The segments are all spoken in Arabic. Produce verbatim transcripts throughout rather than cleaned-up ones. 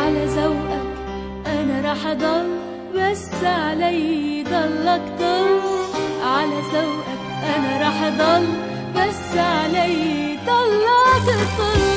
على ذوقك أنا راح أضل، بس علي ضلك طل. على ذوقك أنا راح أضل، بس علي ضلك طل.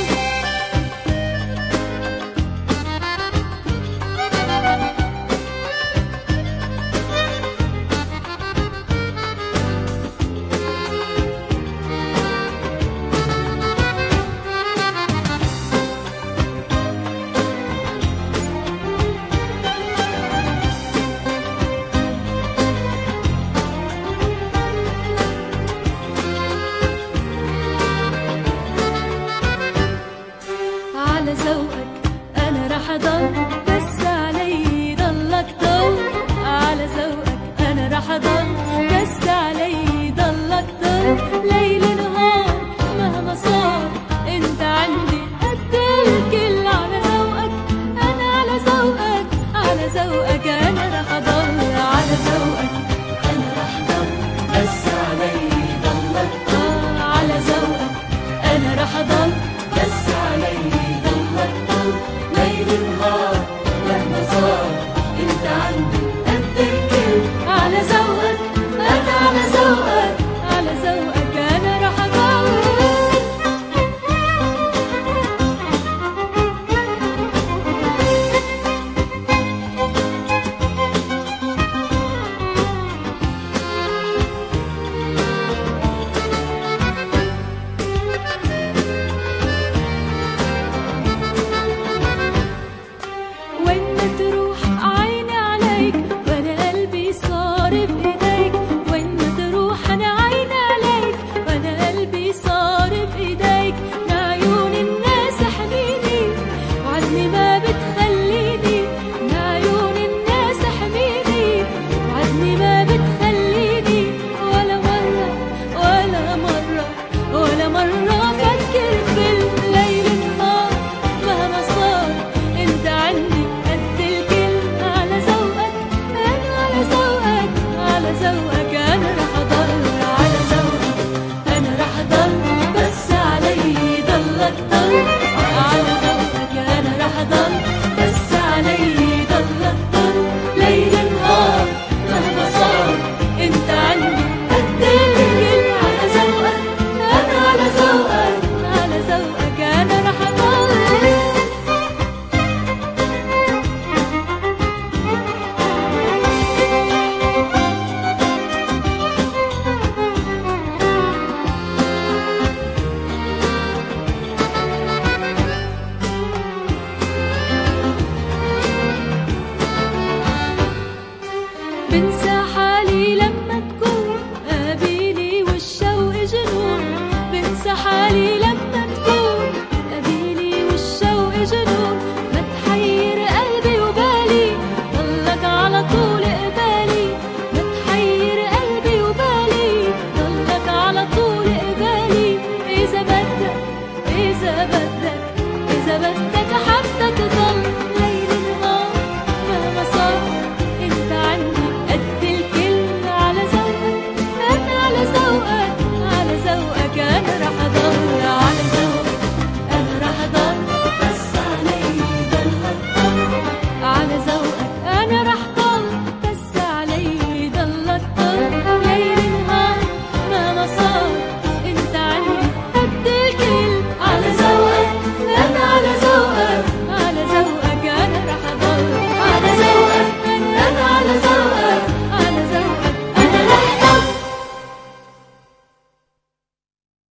على ذوقك أنا راح أضل، بس علي ضلك طل. على ذوقك أنا راح أضل، بس علي ضلك طل. ليل نهار مهما صار أنت عندي قد الكل. على ذوقك أنا على ذوقك على ذوقك أنا راح أضل. على ذوقك أنا راح أضل، بس علي ضلك طل. على ذوقك أنا راح أضل، بس علي ليل نهار مهما صار انت عندي قد الكل. على ذوقك انا على ذوقك على ذوقك انا راح اضل. بنسى حالي لما تكون قابيلي والشوق جنون. بنسى حالي لما تكون قابيلي والشوق جنون. ما تحير قلبي وبالي ضلك على طول قبالي. ما تحير قلبي وبالي ضلك على طول قبالي. إذا بدك إذا بدك إذا بدك